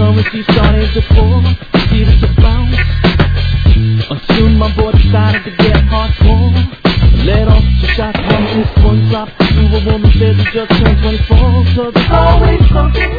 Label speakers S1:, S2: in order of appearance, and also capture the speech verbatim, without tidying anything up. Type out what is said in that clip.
S1: she started to pour, needed to bounce. Until my boy decided to get hardcore. Let off some shots, one hit, one drop. To a woman said she just turned twenty-four. So there's always something